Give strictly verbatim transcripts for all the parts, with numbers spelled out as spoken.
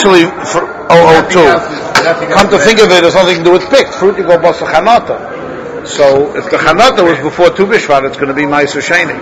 actually for oh oh two. Come to think of it, there's nothing to do with picked. Fruit you go basa chanata. So if the chanata was before Tu B'Shvat, it's going to be Ma'aser Sheni.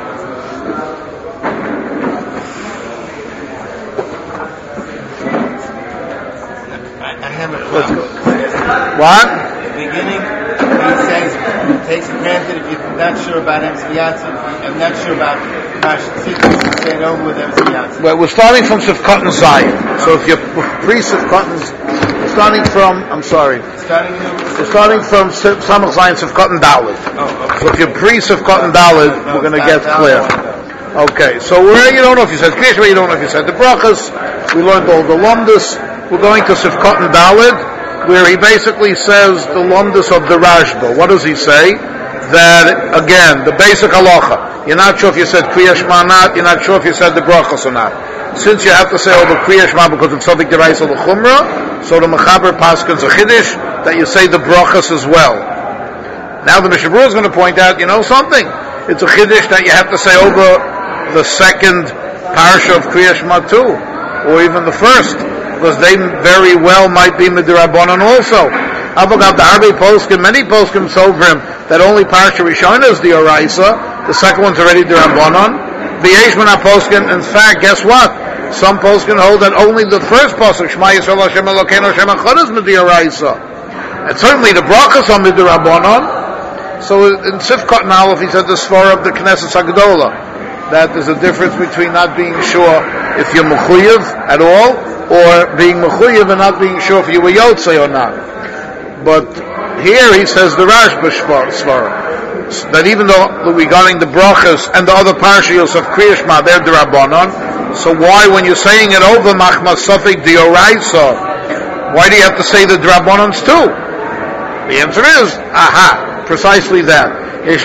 I have a question. What? At the beginning, he says, it takes it granted if you're not sure about Emsviyatzi, I'm not sure about Rashi, say it over with Emsviyatzi. Well, we're starting from Sifkat and Zayin. So if you're pre-Sifkat and starting from, I'm sorry, Starting new. we're starting from Samach Zayin, Sifkat and Dalet. Oh, okay. So if you're pre-Sifkat and Dalet, No, we're going to it's get not clear. Dalet. Okay, so where you don't know if you said Kriyash, where you don't know if you said the Brachas, we learned all the Lumdus. We're going to Sifkat and Dalet, where he basically says the Lumdus of the Rashba. What does he say? That, again, the basic halacha. You're not sure if you said Kriyash Ma or not, you're not sure if you said the Brachas or not. Since you have to say over Kriyash Ma because it's something derives of the Chumrah, so the Mechaber Paskins a Chiddush, that you say the Brachas as well. Now the Mishnah Berurah is going to point out, you know something? It's a Chiddush that you have to say over the second parsha of Kriyash Ma too, or even the first, because they very well might be Midrabanan also. Avogab the Arbi Poskim, many Poskim Sovrim, that only parsha Rishona is the Oraisa, the second one's already Dirabanan. The Yeshmana Poskim, in fact, guess what? Some Poskim hold that only the first pasuk, Shema Yisrael Hashem Elokeinu Hashem Echad, is Midrabanan. And certainly the brachas are Midrabanan. So in Sifkat and Aleph, he said the Svara of the Knesset Hagdola, that there's a difference between not being sure if you're mechuyev at all, or being mechuyev and not being sure if you were yotzei or not. But here he says the Rashba Svara, that even though regarding the brachas and the other parshiyos of Kriyash Ma, they're the Rabbanon, so why, when you're saying it over Machmas Safik Dioraisa, why do you have to say the Rabbanons too? The answer is, aha, precisely that.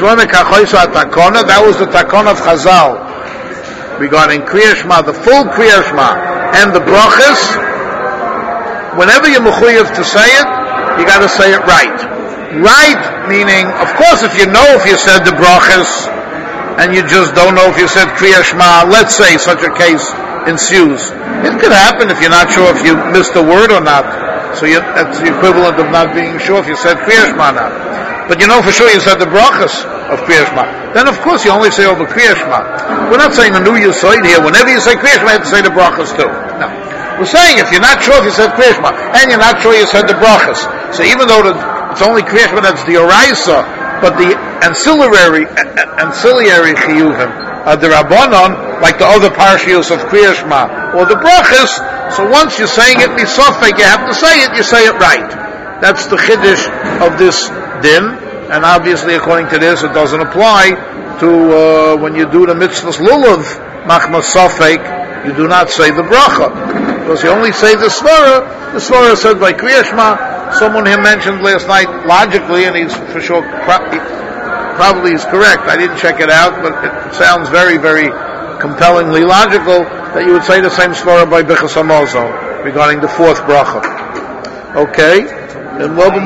That was the takon of Chazal regarding Kriyash Ma, the full Kriyash Ma, and the brachas. Whenever you're mechuyev to say it, you got to say it right. Right meaning, of course, if you know if you said the brachas and you just don't know if you said Kriyash Ma, let's say such a case ensues. It could happen if you're not sure if you missed a word or not. So you, that's the equivalent of not being sure if you said Kriyash Ma or not. But you know for sure you said the brachas of Kriyash Ma. Then of course you only say over Kriyash Ma. We're not saying a new Yisoid here. Whenever you say Kriyash Ma, you have to say the brachas too. No. We're saying if you're not sure if you said Kriyash Ma, and you're not sure you said the brachas. So even though the, it's only Kriyash Ma that's the Oraisa, but the ancillary, ancillary Chiyuvim are the Rabbanon, like the other parshiyos of Kriyash Ma, or the brachas, so once you're saying it misofek, you have to say it, you say it right. That's the Chiddush of this din, and obviously according to this it doesn't apply to uh, when you do the mitzvahs lulav machmas safek, you do not say the bracha, because you only say the svara. The svara said by Kriyash Ma. Someone here mentioned last night logically, and he's for sure pro- he probably is correct, I didn't check it out, but it sounds very very compellingly logical that you would say the same svara by Bichas Hamozo regarding the fourth bracha. Okay, and well,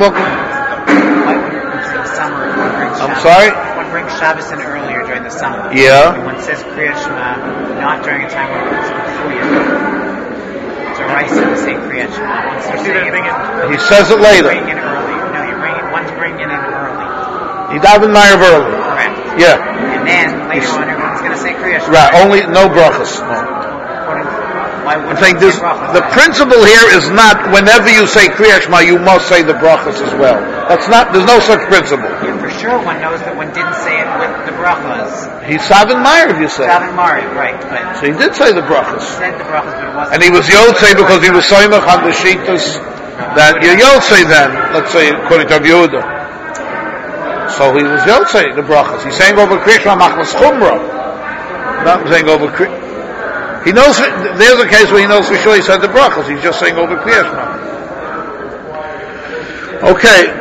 I'm sorry? One brings Shabbos in earlier during the summer. Yeah. And one says Kriyash Ma, not during a time when it's Mechuyev. It's a rice to say Kriyash Ma. Once they're saying it, he says it later. Bring in early. No, you're bringing, one's bringing it in early. You daven Ma'ariv early. Correct. Yeah. And then later He's, on everyone's going to say Kriyash Ma. Right, only, no brachas. No. I'm saying this, the principle here is not whenever you say Kriyash Ma, you must say the brachas as well. That's not, there's no such principle. Yeah, for sure one knows that one didn't say it with the brachas. He's Savin Ma'ariv, you say. Savin Ma'ariv, right. But so he did say the brachas. He said the brachas, but it wasn't. And he was Yotzei because he was Soymach on the Shitas that you're Yotzei then, let's say, according to Rabbi Yehuda. So he was Yotzei, the brachas. He's saying over Kriyash Ma Machmas Chumrah. Not saying over Kriyash. He knows, there's a case where he knows for sure he said the brachas. He's just saying over Kriyash Ma. Okay.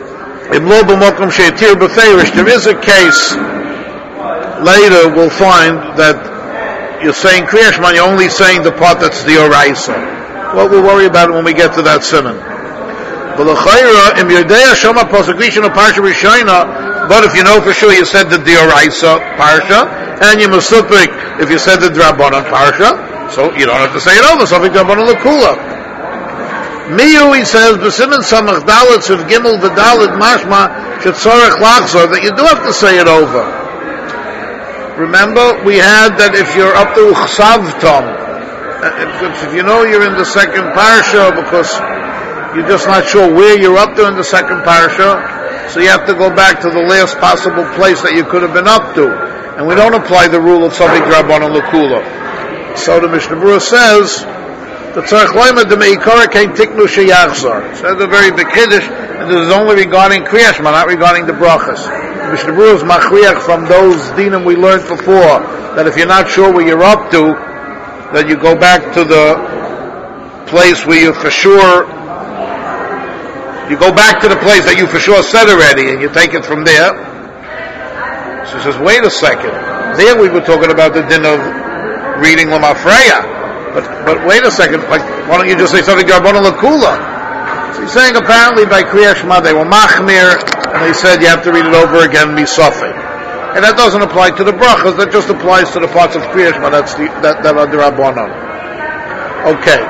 There is a case later we'll find that you're saying Kriyash Ma, you're only saying the part that's the Oraisa. Well, we'll worry about it when we get to that siman. But if you know for sure you said the Dioraisa Parsha, and you musupik if you said the Drabanan Parsha, so you don't have to say it over, something Drabanan Lakula. Miyu, he says, b'simin samach dalet of gimel v'dalet mashma shetzorech lachzor, that you do have to say it over. Remember, we had that if you're up to chsav tom, if, if you know you're in the second parsha because you're just not sure where you're up to in the second parsha, so you have to go back to the last possible place that you could have been up to. And we don't apply the rule of Savik Rabbanon L'Kula. So the Mishnah Berurah says, the Tzarech Loimer de Meikara Kein Tiknu Sheyachzor. So that's a very big Kiddush, and this is only regarding Kriya Shema, not regarding the brachas. The Mishnah Berurah is machriach from those dinim we learned before, that if you're not sure where you're up to, that you go back to the place where you for sure, you go back to the place that you for sure said already, and you take it from there. So he says, wait a second. There we were talking about the din of reading Lamafreya. But but wait a second, like, why don't you just say something Rabbanon L'Kula? So he's saying apparently by Kriya Shema they were machmir, and they said you have to read it over again, misafik. And that doesn't apply to the brachas, that just applies to the parts of Kriya Shema, that's the, that, that are the Rabbanon. Okay.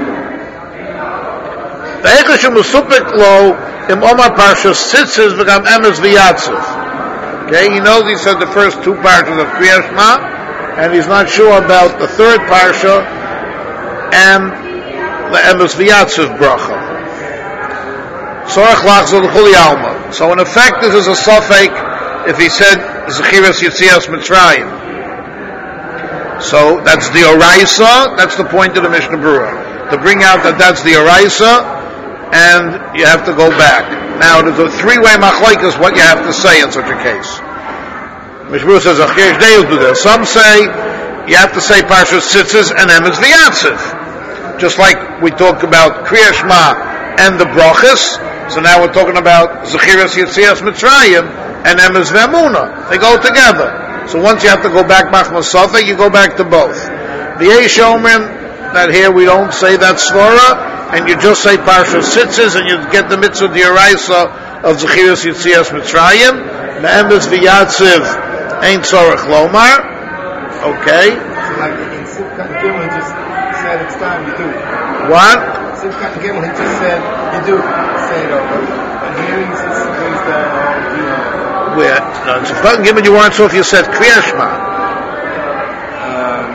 The Eichashu Musupik Lo, Im Omar Parsha Sitzes V'gam Emes V'yatziv. Okay, he knows he said the first two parshas of Kriya Shema, and he's not sure about the third parsha, and the Emes V'yatziv bracha. Sorach lachzor l'chuli alma. So in effect, this is a suffix if he said Zechiras Yitzias Mitzrayim. So that's the Oraisa. That's the point of the Mishnah Berurah, to bring out that that's the Oraisa, and you have to go back. Now there's a three-way machlokes what you have to say in such a case. Mishnah Berurah says Achyesh Deil do this. Some say you have to say Parshas Tzitzis and Emes V'yatziv, just like we talked about Kriya Shema and the brachas. So now we're talking about Zechiras Yitzias Mitzrayim and Emes V'Emunah. They go together. So once you have to go back Machmas Safek, you go back to both. The Eish Omer, that here we don't say that svara, and you just say Parshas Tzitzis, and you get the mitzvah d'oraisa of Zechiras Yitzias Mitzrayim. The Emes V'yatziv ain't tzorech lomar. Okay. So like in Sivkat Gimel, he just said it's time, you do. What? Sivkat Gimel, he just said, you do. Say it over. And here he says, he's the, you know. Where? No, in Sivkat Gimel you weren't sure if you said Kriya Shema. Um,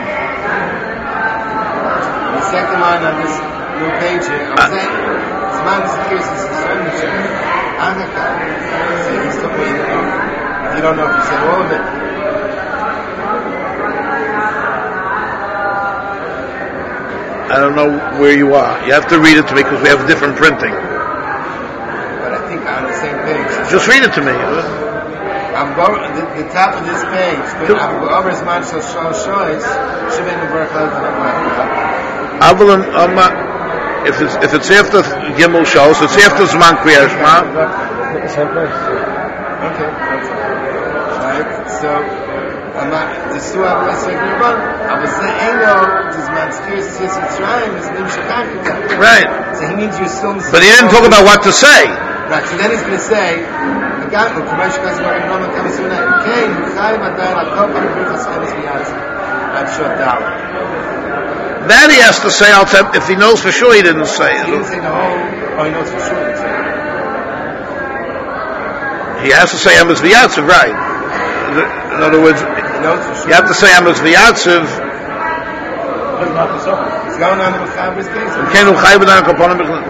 the second line on this little page here, I'm uh, saying, Zman Zechiras is the same Mitzvah. Anaka. So he's talking, you know, you don't know if you said all of it. I don't know where you are. You have to read it to me because we have different printing. But I think on the same page. Just read it to me. I'm going the, the top of this page. But I'm going to man shall show shows. Shivin the Berachot and I'm If it's if it's after Gimel shows, it's after Zman Kriya Shema. Okay. Right. So. I'm not, this two I was saying, I was saying, I know, this man's curious, yes, it's trying, this name Shakakita. Right. So he means you're still missing. But he didn't talk about what to say. Right, so then he's going to say, again, the commercial guys are going to come and come and say, okay, Chayim Adayin, I'll come and bring us Emes V'yatziv. I'm sure down. That he has to say, I'll tell, if he knows for sure he didn't say it. He didn't say the whole, oh, he knows for sure he didn't say it. He has to say Emes V'yatziv, right. In other words, you have to say Emes V'yatziv. It's going on in the Mechaber's case. Kenu Chai B'dan Kaponim B'chlan.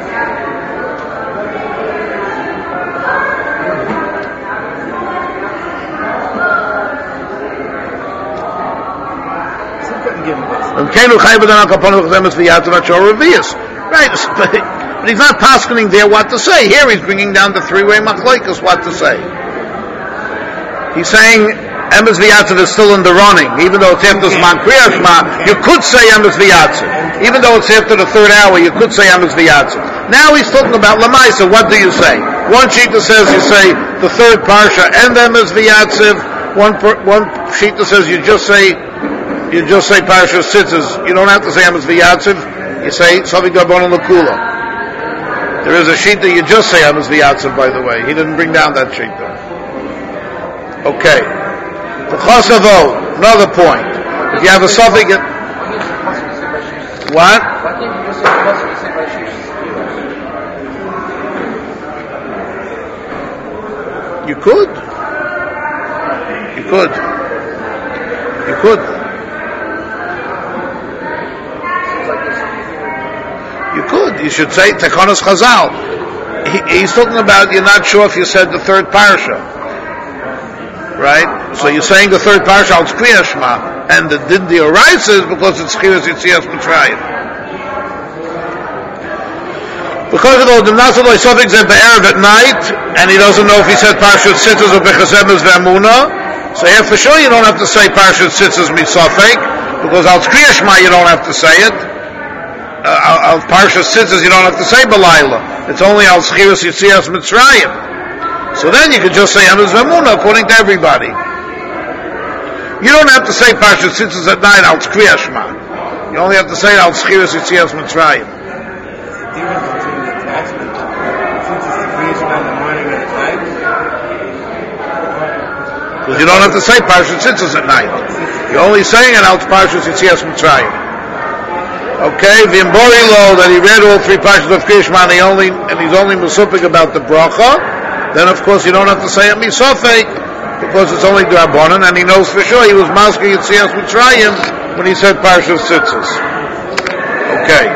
Kenu Chai B'dan Kaponim B'chlan Emes V'yatziv Achor Revius. Right, but he's not paskening there what to say. Here he's bringing down the three-way machlokes what to say. He's saying Emes V'yatziv is still in the running, even though it's after Zman Kriya Shema. You could say Emes V'yatziv, even though it's after the third hour. You could say Emes V'yatziv. Now he's talking about Lamaisa. What do you say? One sheet that says you say the third parsha and Emes V'yatziv. One per, one sheet that says you just say you just say Parsha Tzitzis. You don't have to say Emes V'yatziv. You say Savik Rabbanon L'Kula. There is a sheet that you just say Emes V'yatziv. By the way, he didn't bring down that sheet though. Okay. The Chosavo, another point. If you have a suffix, what? You could. You could. You could. You could. You should say Tekonos Chazal. He, he's talking about you're not sure if you said the third parsha. Right? So you're saying the third parsha, it's Kriya Shema. And the Din the arises because it's Chiras Yitzias Mitzrayim. Because of all the Nasaloi suffix at the Arab at night, and he doesn't know if he said Parshat Sitzes or Bechazemes V'Amuna, so yeah, for sure you don't have to say Parshat Sitzes Misafek, because Al Kriya Shema you don't have to say it. Uh, Al Parshat Sitzes you don't have to say B'Layla. It's only Al Chiras Yitzias Mitzrayim. So then you could just say Emes V'Amuna according to everybody. You don't have to say Parshat Sitzes at night Al Kriya Shema. You only have to say Al Chiras Yitzias Mitzrayim. Because you don't have to say Parshat Tzitzis at night. You're only saying it out Parshat Yitzias Mitzrayim. Okay, V'imborilo, that he read all three Parshas of Kriyashma, and he only, and he's only Mesupik about the bracha, then of course you don't have to say it Misofek, because it's only D'Rabbanan, and he knows for sure he was Masker Yitzias Mitzrayim when he said Parshat Tzitzis. Okay.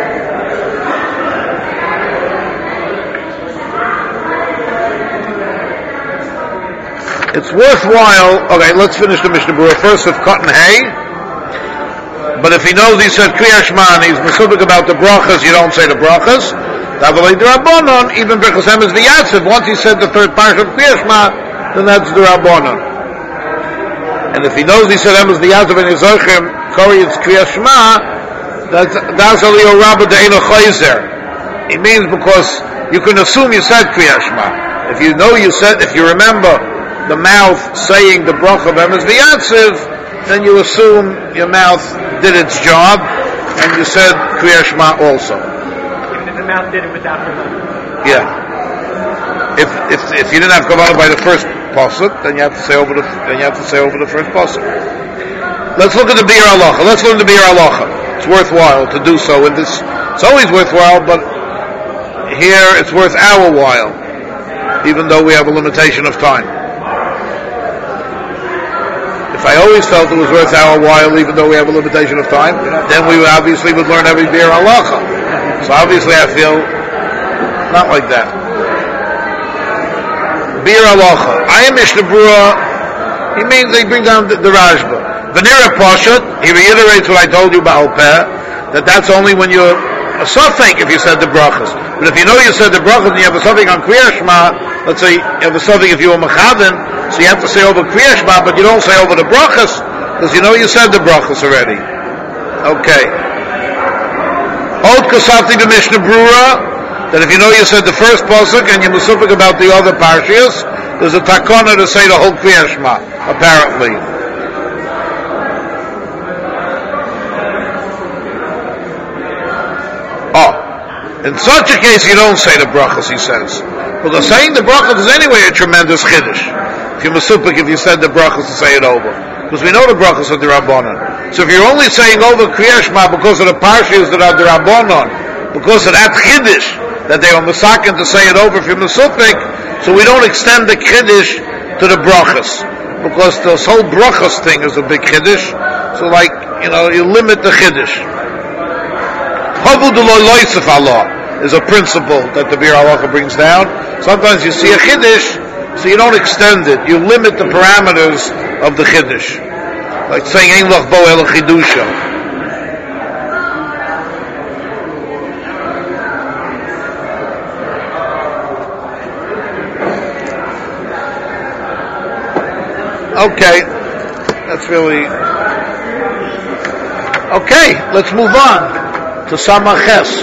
It's worthwhile, okay, let's finish the Mishnah Berurah first with Cotton Hay. But if he knows he said Kriya Shema and he's mesubik about the brachas, you don't say the brachas. Davalei D'Rabbanan, even because Emes V'Yatziv, once he said the third part of Kriya Shema, then that's D'Rabbanan. And if he knows he said Emes V'Yatziv and Yizorchim, Kori it's Kriya Shema, that's that's Aliyah Rabba De'eno Chayzer. It means because you can assume you said Kriya Shema. If you know you said, if you remember the mouth saying the bracha of Emes V'Yatziv, then you assume your mouth did its job, and you said Kriya Shema also. Even if the mouth did it without kavanah. Yeah. If if if you didn't have kavanah by the first pasuk, then you have to say over the then you have to say over the first pasuk. Let's look at the Bir Halacha. Let's learn the Bir Halacha. It's worthwhile to do so. In this, it's always worthwhile, but here it's worth our while, even though we have a limitation of time. If I always felt it was worth our while, even though we have a limitation of time, then we would obviously would learn every Bir Halacha. So obviously I feel not like that. Bir Halacha. I am Mishnah Berurah. He means they bring down the, the Rashba. Vanira Pashat, he reiterates what I told you about Peh, that that's only when you're a suffix if you said the brachas. But if you know you said the brachas and you have a suffix on Kriya Shema, let's say you have a suffix if you were Mechaven, so you have to say over Kriya Shema, but you don't say over the brachas, because you know you said the brachas already. Okay. Od Kasavti the Mishnah Berurah, that if you know you said the first pasuk and you're mesupik about the other parshias, there's a takana to say the whole Kriya Shema, apparently. In such a case, you don't say the brachas, he says. Because saying the brachas is anyway a tremendous chiddush. If you're mesupik, if you said the brachas to say it over. Because we know the brachas are D'Rabbanan. So if you're only saying over Kriya Shema because of the parshas that are D'Rabbanan, because of that chiddush, that they are mesakin to say it over if you're mesupik, so we don't extend the chiddush to the brachas. Because this whole brachas thing is a big chiddush. So like, you know, you limit the chiddush. Havu d'lo loisef Allah is a principle that the Bir Halacha brings down. Sometimes you see a chiddush, so you don't extend it. You limit the parameters of the chiddush. Like saying, Ein lach bo el chidusha. Okay. That's really... Okay, let's move on to Samaches.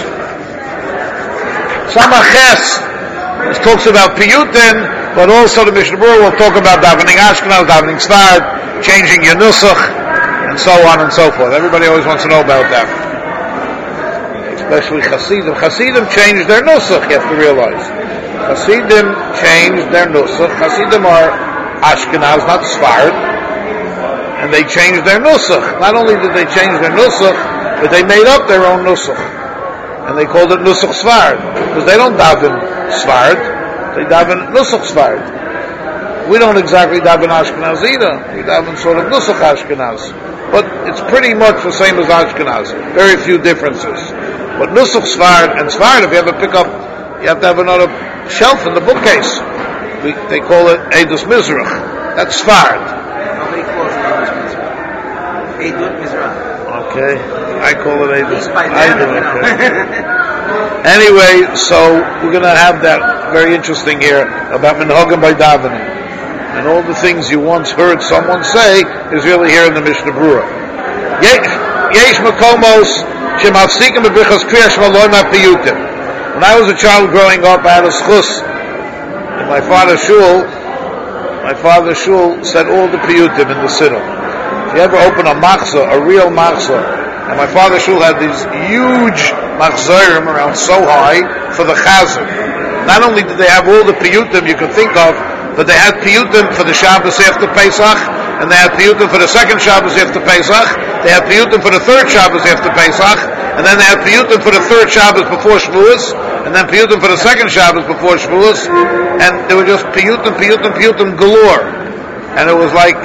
Samaches talks about Piyutin, but also the Mishnah Berurah will talk about davening Ashkenaz, davening Sfard, changing your Nusach, and so on and so forth. Everybody always wants to know about that. Especially Hasidim. Hasidim changed their Nusach, you have to realize. Hasidim changed their Nusach. Hasidim are Ashkenaz, not Sfard, and they changed their Nusach. Not only did they change their Nusach, but they made up their own Nusach. And they called it Nusach Sfard. Because they don't daven Sfard, they daven Nusach Sfard. We don't exactly daven Ashkenaz either. We daven sort of Nusach Ashkenaz. But it's pretty much the same as Ashkenaz. Very few differences. But Nusach Sfard and Sfard, if you ever pick up, you have to have another shelf in the bookcase. We, they call it Eidus Mizrach. That's Sfard. Nobody calls it Eidus Mizrach. Eidut Mizrach. Okay. I call it Eidus. By I do, them, you know. okay. Anyway, so we're going to have that very interesting here about Minhagim by davening. And all the things you once heard someone say is really here in the Mishnah Berurah. Yesh makomos shemafsikim bebrichas kriya shema lo mapiyutim. When I was a child growing up, I had a schus in my father's shul. My father's shul said all the piyutim in the siddur. If you ever open a machzor, a real machzor, and my father's shul had these huge machzorim around so high for the chazan. Not only did they have all the piyutim you could think of, but they had piyutim for the Shabbos after Pesach, and they had piyutim for the second Shabbos after Pesach, they had piyutim for the third Shabbos after Pesach, and then they had piyutim for the third Shabbos before Shavuos, and then piyutim for the second Shabbos before Shavuos, and they were just piyutim, piyutim, piyutim galore. And it was like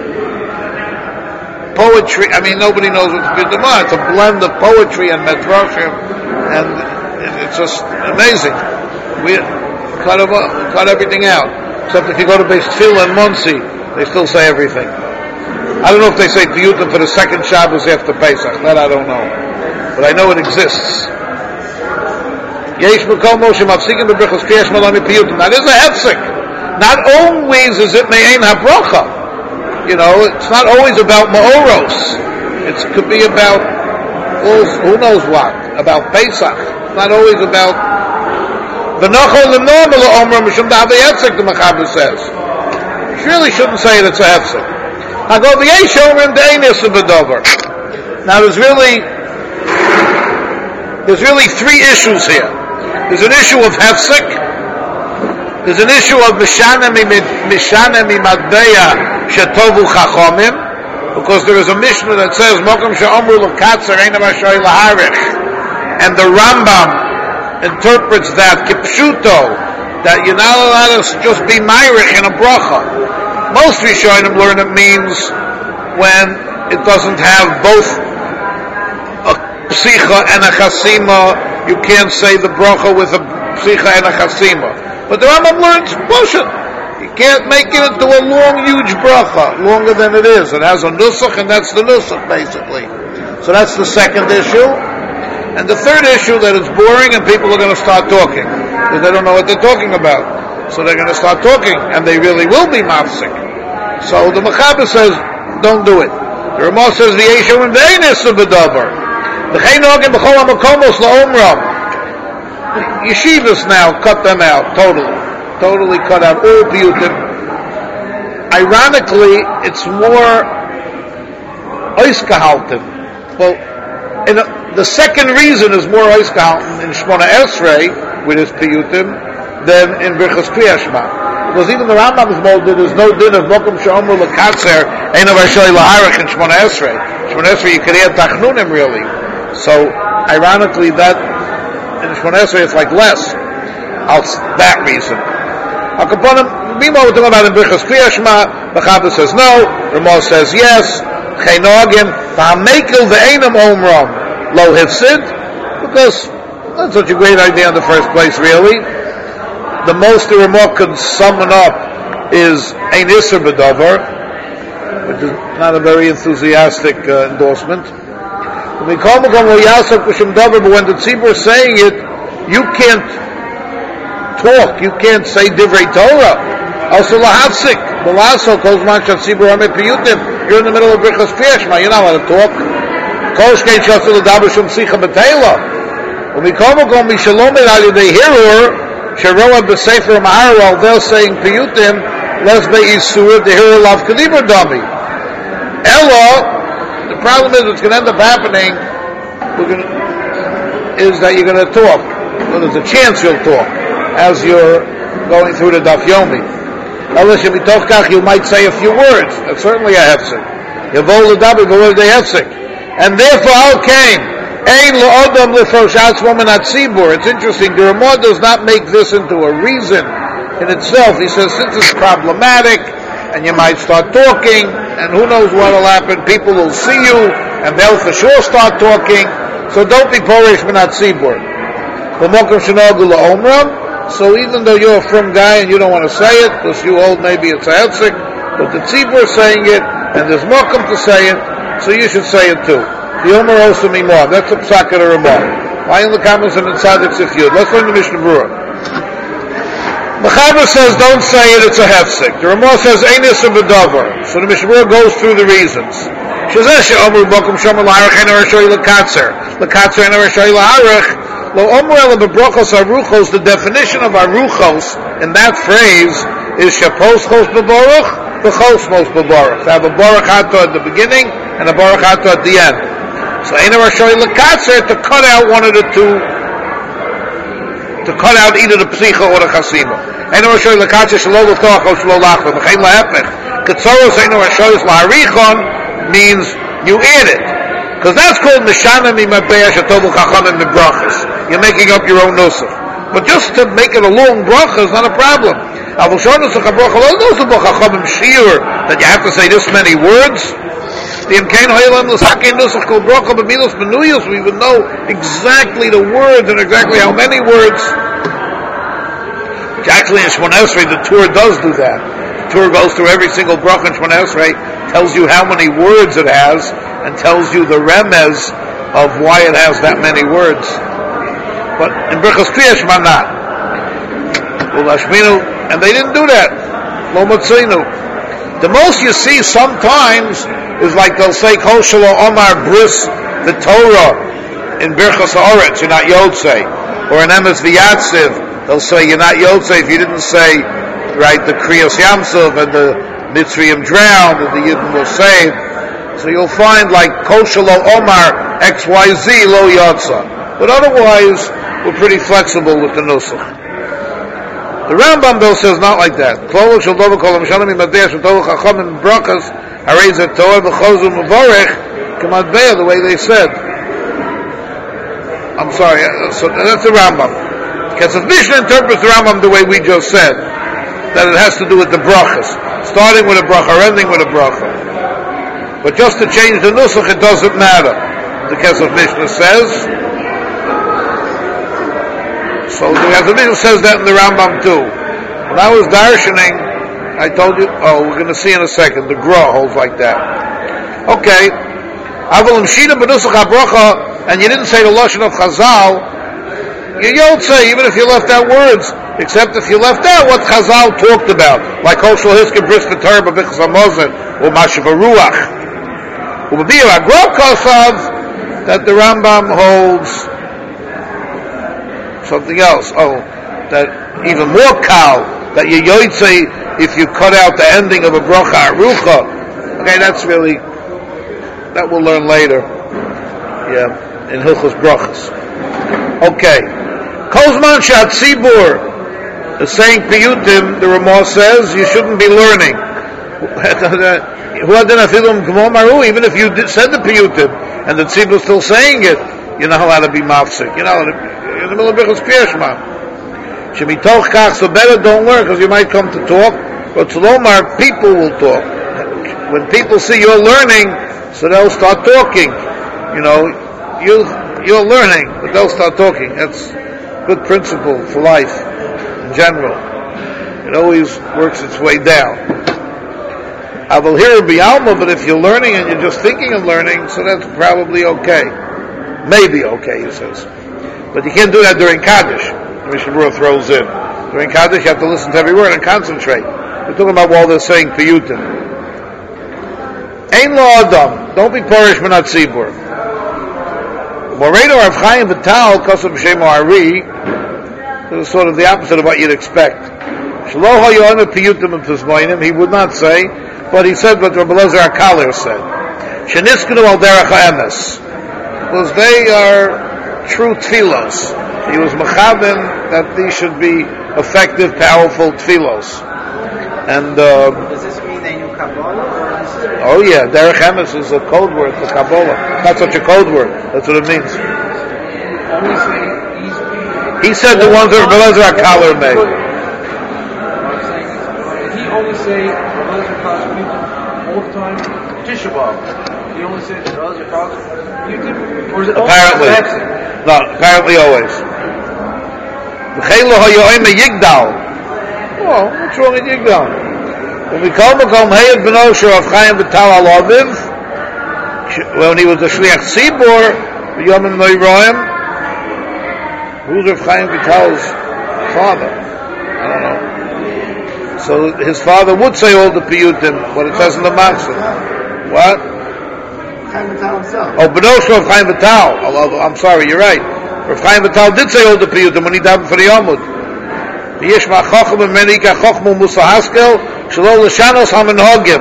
poetry. I mean, nobody knows what the piyutim are. It's a blend of poetry and medrashim, and it's just amazing. We cut, cut everything out. Except if you go to Beis Tefillah and Muncie, they still say everything. I don't know if they say piyutim for the second Shabbos after Pesach. That I don't know. But I know it exists. Yesh Mekom Moshe Mafsikim Bebrichos Kriyash Malami Piyutim. That is a hefsek. Not always is it Me'ein HaBrocha. You know, it's not always about Ma'oros. It could be about, who knows what, about Pesach. It's not always about V'nochol l'normal l'omra mishum da'avei hefsek, the Mechaber says. You really shouldn't say that it's a hefsek. I go, v'yesh omrim de'ein yisur b'dover. Now there's really, there's really three issues here. There's an issue of hefsek. There's an issue of mishana mimadbeya shetovu chachomim, because there is a Mishnah that says mokum she'omru l'katzer ein avashoy laharich, and the Rambam interprets that kipshuto, that you're not allowed to just be myrich in a bracha. Most Rishonim learn it means when it doesn't have both a psicha and a chasima. You can't say the bracha with a psicha and a chasima. But the Rambam learns motion. You can't make it into a long, huge bracha, longer than it is. It has a nusach, and that's the nusach, basically. So that's the second issue. And the third issue, that it's boring and people are going to start talking because they don't know what they're talking about. So they're going to start talking, and they really will be mafsik. So the Mechaber says, don't do it. The Ramah says, v'yeshu and v'einis b'davar. V'chein nogim b'chol ha'makomos la'omram. Yeshivas now cut them out totally, totally cut out all piyutim. Ironically, it's more oiskahaltim. Well, in a, the second reason is more oiskahaltim in Shmona Esrei with his piyutim than in Birchas Kriya Shema. Because even the Rambam's molded, there's no din of mokum she'omru l'katzer ein avashoy laharich in Shmona Esrei. Shmona Esrei you can add tachnunim really. So ironically that in Shmona Esrei it's like less. I'll, that reason. Meanwhile we're talking about in Birchas Kriya Shema, the Mechaber says no, Ramah says yes, Cheinogim, V'hamekel v'einam omram lo hifsid, because that's such a great idea in the first place, really. The most the Ramah could summon up is ein isur b'davar, which is not a very enthusiastic uh, endorsement. But when the tzibur is saying it, you can't talk, you can't say divrei Torah. Also lahafsik, b'laso kol zman shatzibur hamet piyutim. You're in the middle of Birchas Kriya Shema, you're not allowed to talk. Kol shkein shatzul l'daber shum sicha b'teila. U'mikomokom mishalom el al yedei hirur, sheroa b'sefer ma'ar, while they're saying piyutim, les be'isur the hirur lav k'dibur dami. Elo, the problem is what's going to end up happening we're gonna, is that you're going to talk. Well, there's a chance you'll talk as you're going through the Daf Yomi. Unless you might say a few words. That's certainly a hefsek. Yavol l'daber b'word de hefsek. And therefore, al came ein lo'odam l'froshatz woman at tzibur. It's interesting. The Ramah does not make this into a reason in itself. He says, since it's problematic, and you might start talking, and who knows what will happen, people will see you, and they'll for sure start talking, so don't be porish minat tzibur. So even though you're a frum guy and you don't want to say it, because you hold maybe it's a hetzik, but the tzibur is saying it, and there's mokum to say it, so you should say it too. The Omer also more. That's a psak of the Ramah. Why in the comments and in tzaddik if you? Let's learn the Mishnah Berurah. Mechaber says don't say it, it's a hefsek. The Ramah says einis and bedavar. So the Mishnah Berurah goes through the reasons. Shazeh she'omer bokum shomer la'arach en arashoy l'katzer. L'katzer en arashoy la'arach. Lo omer el bebrachos aruchos. The definition of aruchos in that phrase is shapos chos bebaruch. The chosmos b'baruch. To have a baruch ato at the beginning and a baruch ato at the end. So Einer Rashoy Lekatzer, to cut out one of the two, to cut out either the psicha or the chasima. Einer Rashoy Lekatzer shelo l'toach o shelo lachva. V'chein la'epech. Ketzoros Einer Rashoy la'arichon means you add it. Because that's called Mishana mi'mabeya shetovu chachamim mi'brachas. You're making up your own nusach. But just to make it a long bracha is not a problem. That you have to say this many words. We would know exactly the words and exactly how many words. Actually, in Shemona Esrei, the Torah does do that. The Torah goes through every single bracha in Shemona Esrei, tells you how many words it has, and tells you the remez of why it has that many words. But in Birchas Kriya Shema not. And they didn't do that. Lo Motzinu. The most you see sometimes is like they'll say Kol Shelo Omar Bris the Torah in Birchas Haaretz, you're not Yotzei. Or in Emes V'Yatziv, they'll say you're not Yotzei if you didn't say, right, the Kriyas Yamsov and the Mitzrayim drowned and the Yidden were saved. So you'll find like Kol Shelo Omar X Y Z Lo Yotza. But otherwise, we're pretty flexible with the Nusach. The Rambam though says not like that. The way they said. I'm sorry, so that's the Rambam. Because if Mishnah interprets the Rambam the way we just said, that it has to do with the brachas, starting with a bracha or ending with a bracha. But just to change the nusach, it doesn't matter. The Kesef Mishnah says. So the Mishnah says that in the Rambam too. When I was darshaning, I told you, oh, we're going to see in a second, the Gra holds like that. Okay. And you didn't say the Lashon of Chazal, you don't say, even if you left out words, except if you left out what Chazal talked about, like Kol Shel Hiskim Bris V'Torah B'Bichas HaMozen, or Mashav HaRuach. U'B'Biyah HaGra Kosav, that the Rambam holds something else. Oh, that even more kal, that you yotzei if you cut out the ending of a bracha arucha. Okay, that's really, that we'll learn later. Yeah, in Hilchos Brachas. Okay. Kozman Shat Tzibur is saying piyutim, the Ramah says, you shouldn't be learning. Even if you did, said the piyutim, and the tzibur is still saying it, you're not allowed to be mafsik. You're not allowed to, in the middle of Birchas Kriya Shema. Shemitoch kach, so better don't learn, because you might come to talk, but Tzlomar, people will talk. When people see you're learning, so they'll start talking. You know, you, you're learning, but they'll start talking. That's a good principle for life, in general. It always works its way down. I will hear it be alma, but if you're learning and you're just thinking of learning, so that's probably okay. Maybe okay, he says. But you can't do that during Kaddish. The Mishnah Berurah throws in. During Kaddish, you have to listen to every word and concentrate. We're talking about while they're saying piyutim. Ein lo adam. Don't be porish minat tzibur. Moreino Rav Chaim Vital, Kosav B'Shem Ari, this is sort of the opposite of what you'd expect. Shelo hayonim piyutim and pizmoinim, he would not say, but he said what Rabbi Elazar HaKaler said. Sheniskenu al derech ha'emes. Because they are true tfilos. He was mechaben that these should be effective, powerful tfilos. And, uh, does this mean they knew Kabbalah? Oh yeah, derech emes is a code word for Kabbalah. Not such a code word. That's what it means. He said the ones that Rabbi Elazar HaKaler made. only say Elazar Kaz all the time? Tisha B'Av. You only say Elazar Kaz Or is it apparently. No, apparently always. V'chelo hayoyme Yigdal. Oh, what's wrong with Yigdal? When we call Makom Heyed B'Nosher of Chaim V'Tal Alaviv, when he was a Shliach Tzibor, Yomim Noiraim, who's Rav Chaim Vital's father? I don't know. So his father would say all the piyutim, what it says in the Matzah. What? Chaim Vital himself. Oh, B'Nosher of Chaim Vital. Although, I'm sorry, you're right. Rav Chaim Vital did say all the piyutim when he davened for the Yomud. Yesh ma'achochem v'meni ka'chochmu Musa Haskel shelo l'shanos ha'menhogim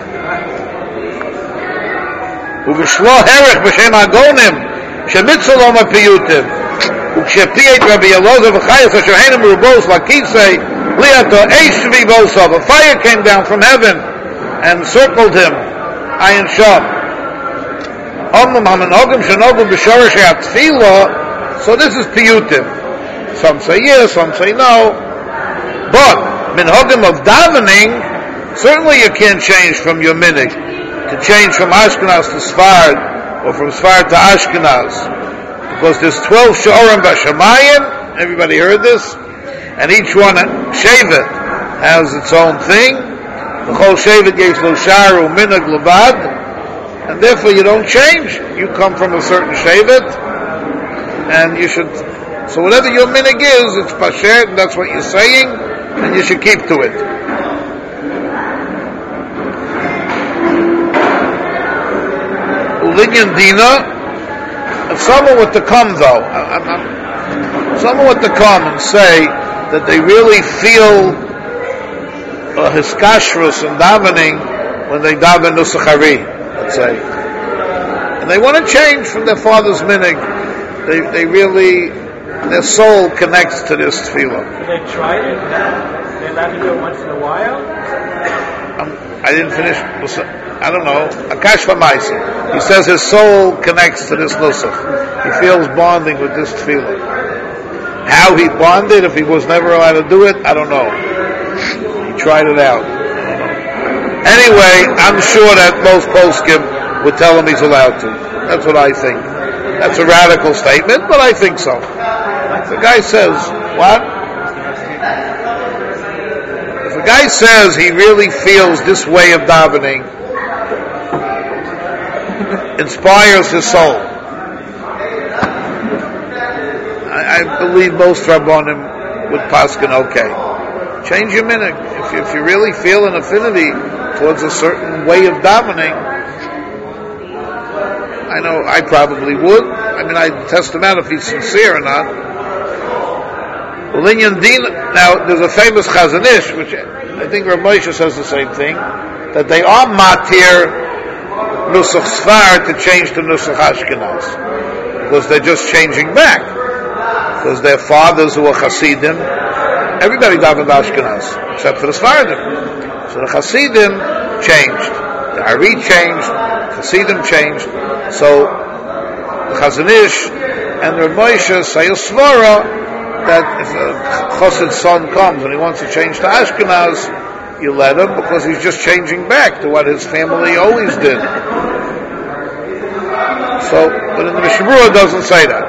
u'v'shlo herech b'shem ha'gonim shemitzolom ha'piyutim u'kshepiyet Rabbi Elazar v'chayas asher henim rubos lakisei liato eish v'vosov. A fire came down from heaven and circled him, ayin sham. Omnum ha'menhogim shenogum b'shorish ha'tfilah. So this is piyutim. Some say yes, some say no. But minhagim of davening, certainly you can't change from your minig. To change from Ashkenaz to Sfard, or from Sfard to Ashkenaz. Because there's twelve Sha'orim Bashamayim, everybody heard this? And each one, Shevet, has its own thing. The whole Shevet gives lo sharu minig levad, and therefore you don't change. You come from a certain Shevet, and you should... So whatever your minig is, it's pasher, and that's what you're saying, and you should keep to it. Ulinyan Dina, if someone were to come though, I, I, I, someone were to come and say that they really feel a hiskashrus in davening when they daven Nusach Hari, let's say, and they want to change from their father's minig, they they really... their soul connects to this tefillah. Did they try it? They allowed to do it once in a while? Um, I didn't finish. I don't know. Akash V'Maisa. He says his soul connects to this nusach. He feels bonding with this tefillah. How he bonded, if he was never allowed to do it, I don't know. He tried it out. Anyway, I'm sure that most poskim would tell him he's allowed to. That's what I think. That's a radical statement, but I think so. The guy says, what? If a guy says he really feels this way of davening inspires his soul, I, I believe most Rabbonim would paskin okay. Change your minig. If, if you really feel an affinity towards a certain way of davening, I know I probably would. I mean, I'd test him out if he's sincere or not. Now, there's a famous Chazon Ish, which I think Rav Moshe says the same thing, that they are matir Nusach Sfar to change to Nusach Ashkenaz, because they're just changing back. Because their fathers who are Hasidim, everybody davened Ashkenaz, except for the Sfardim. So the Hasidim changed, the Ari changed, Hasidim changed. So the Chazon Ish and Rav Moshe say a svara that if a Chassid's son comes and he wants to change to Ashkenaz, you let him, because he's just changing back to what his family always did. So, but in the Mishnah Berurah it doesn't say that.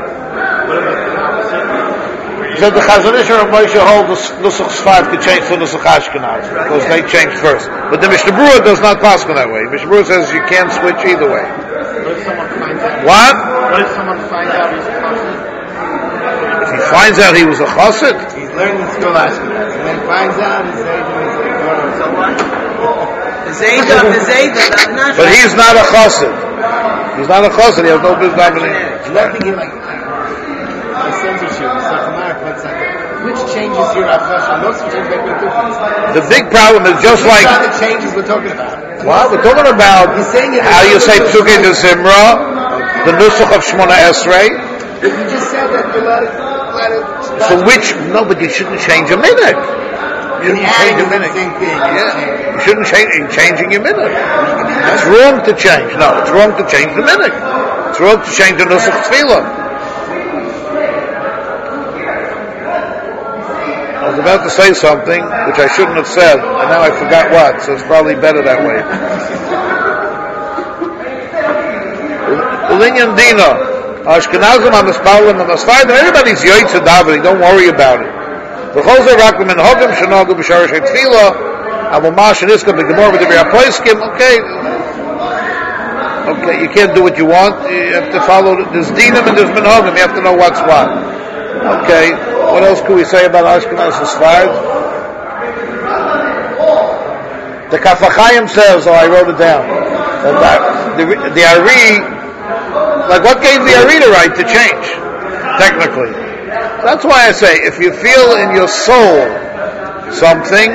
He said the Chazon Ish and Rav Moshe hold the Nusach Sfard to change to Nusach Ashkenaz, because they changed first. But the Mishnah Berurah does not pass in that way. Mishnah Berurah says you can't switch either way. What if someone finds out? What? What if someone finds out he's a chassid? If he finds out he was a chassid, He's learning in school Ashkenaz, and then finds out his age and his age. So what? His age of his age, not. but he's not a chassid. He's not a chassid. He has no business davening. Nothing in like the censorship. So Tamar puts like, which changes your afresh? Most of change make no difference. The big problem is just Which like are the changes we're talking about? what we're talking about. He's saying it How you say is- Psukei de Zimra, the Nusach of Shmona Esrei. But you just said that you let it, let it. So which? No, but you shouldn't change a minute. You shouldn't change a minute. Same thing. Yeah, you shouldn't change changing your minute. It's wrong to change. No, it's wrong to change the minute. It's wrong to change the Nusach Tefillah. I was about to say something which I shouldn't have said, and now I forgot what, so it's probably better that way. Ulinyan Dina, Ashkenazim, Amaspalim, Amasfadim, everybody's yoytze davening, don't worry about it. V'cholzer rakim and hogim shenogu b'sharash tefillah, amumash and iska b'gemor v'debir apoiskim, okay, okay, you can't do what you want, you have to follow, there's dinim and there's minhagim, you have to know what's what. Okay, what else could we say about Ashkenaz and Sfard? The Kaf HaChaim says, oh, I wrote it down, that the, the, the Ari, like what gave the Ari the right to change, technically? That's why I say, if you feel in your soul something,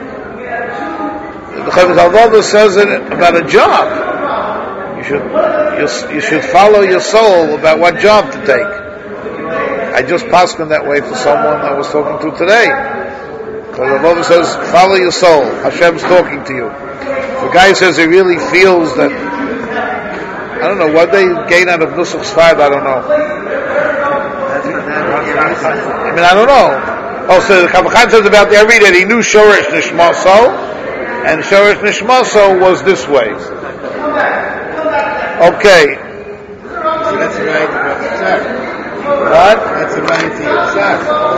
the Chavis Al-Vada says it about a job. You should, you, you should follow your soul about what job to take. I just passed in that way for someone I was talking to today. So the Bible says, follow your soul. Hashem's talking to you. The guy says he really feels that, I don't know, what they gain out of Nusach Sfard, I don't know. I mean, I don't know. Oh, so the Kabbalah says about the Ari that he knew Shoresh Nishmaso, and Shoresh Nishmaso was this way. Okay. So that's right about the tzar. What? That's the right to your tzar.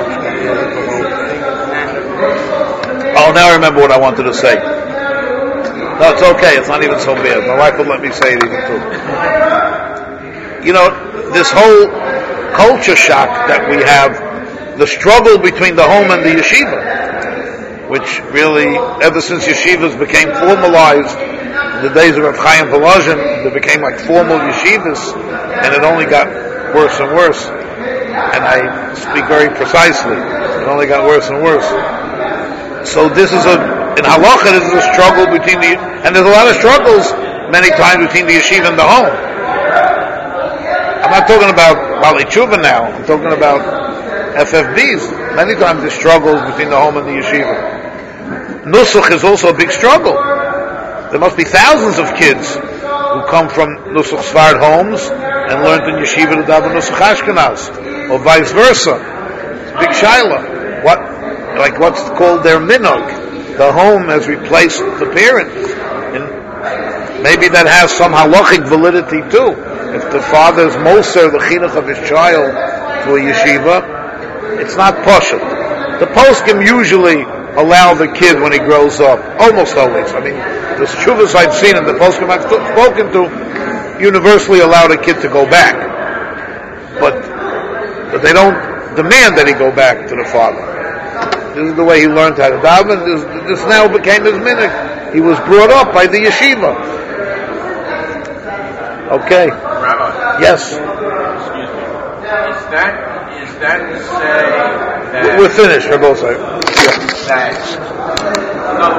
Oh, now I remember what I wanted to say. No, it's okay. It's not even so bad. My wife would let me say it even too. You know, this whole culture shock that we have, the struggle between the home and the yeshiva, which really, ever since yeshivas became formalized, in the days of Rav Chaim Volozhin, they became like formal yeshivas, and it only got worse and worse. And I speak very precisely. It only got worse and worse. So this is a, in halacha, this is a struggle between the, and there's a lot of struggles many times between the yeshiva and the home. I'm not talking about Bali Tshuva now. I'm talking about F F Bs. Many times there's struggles between the home and the yeshiva. Nusach is also a big struggle. There must be thousands of kids who come from Nusach Sfard homes and learned in yeshiva to daven Nusach Ashkenaz, or vice versa. It's a big shaila. What, like what's called their minog? The home has replaced the parents, and maybe that has some halachic validity too. If the father is moser the chinuch of his child to a yeshiva, it's not pashut. The poskim usually allow the kid when he grows up, almost always. I mean, the shuvas I've seen and the poskim I've t- spoken to universally allow the kid to go back, but but they don't demand that he go back to the father. This is the way he learned how to daven. This, this now became his minhag. He was brought up by the yeshiva. Okay. Rabbi. Yes. Excuse me. Is that is that to say that We're finished, Rabbi. that